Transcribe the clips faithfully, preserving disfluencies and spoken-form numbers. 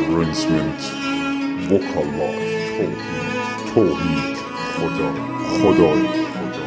arrangement vocalize توحید توحید خدا خدای خدا.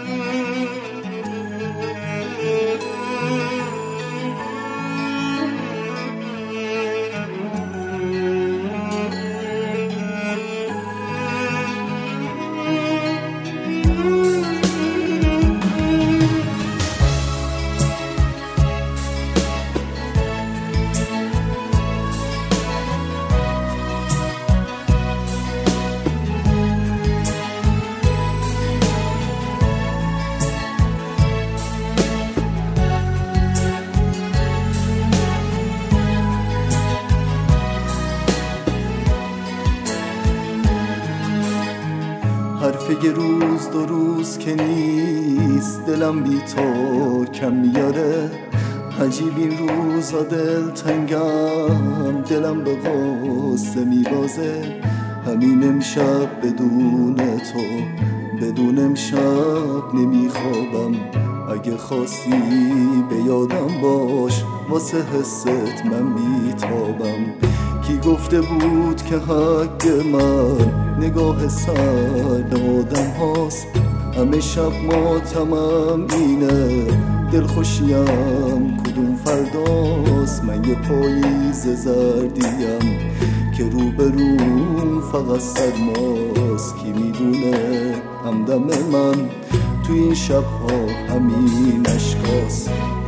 حرف یه روز دو روز که نیست، دلم بی تو کم میاره. عجیب این روزا دل تنگم، دلم به غصه میبازه. همین امشب بدون تو، بدون امشب نمیخوابم. اگه خواستی به یادم باش، واسه حست من میتابم. کی گفته بود که حق من نگاه سر آدم هاست؟ همه شب ماتمم اینه، دلخوشیم کدوم فرداست؟ من یه پاییز زردیم که رو به روم فقط سرماست. کی میدونه همدم من تو این شبها همین اشکاست.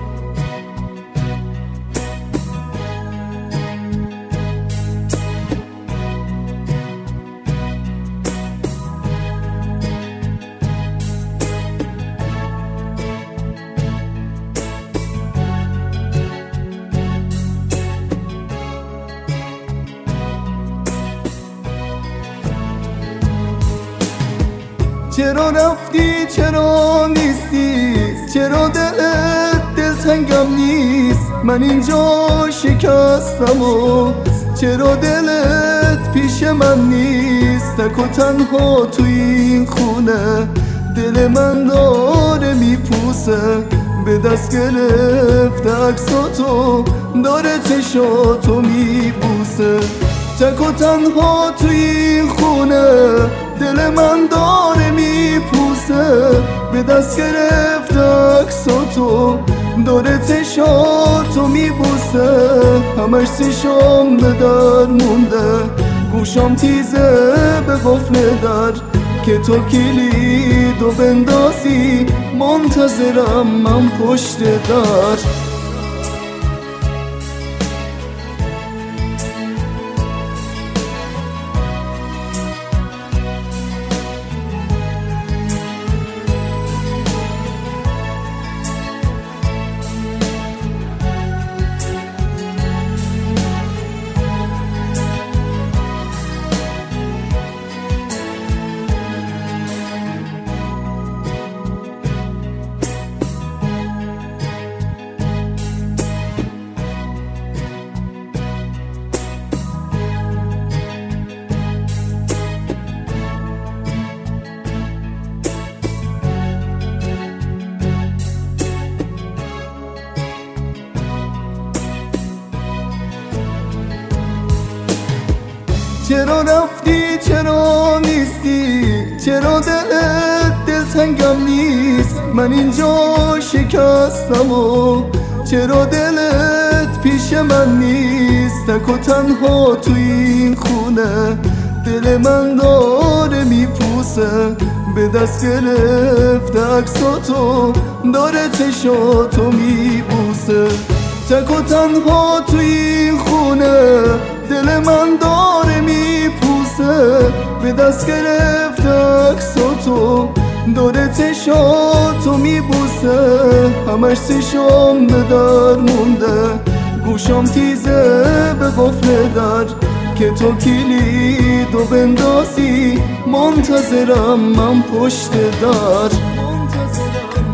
چرا رفتی چرا نیستی؟ چرا دلت دلتنگم نیست؟ من اینجا شکستم و چرا دلت پیش من نیست؟ تک و تنها تو این خونه دل من داره میپوسه. به دست گرفته عکساتو داره چشاتو میبوسه. تک و تنها تو این خونه دل من داره میپوسه. به دست گرفته عکساتو داره چشاتو میبوسه. همش چشام به در مونده، گوشام تیزه به قفل در که تو کلیدو بندازی. منتظرم من پشت در. چرا رفتی چرا نیستی؟ چرا دلت دلتنگم نیست؟ من اینجا شکستم و چرا دلت پیش من نیست؟ تک و تنها تو این خونه دل من داره میپوسه. به دست گرفته عکساتو داره چشاتو میبوسه. تک و تنها تو این خونه دل من داره میپوسه. به دست گرفته عکساتو داره چشاتو میبوسه. همش چشام به در مونده، گوشام تیزه به قفل در که تو کلیدو بندازی. منتظرم من پشت در.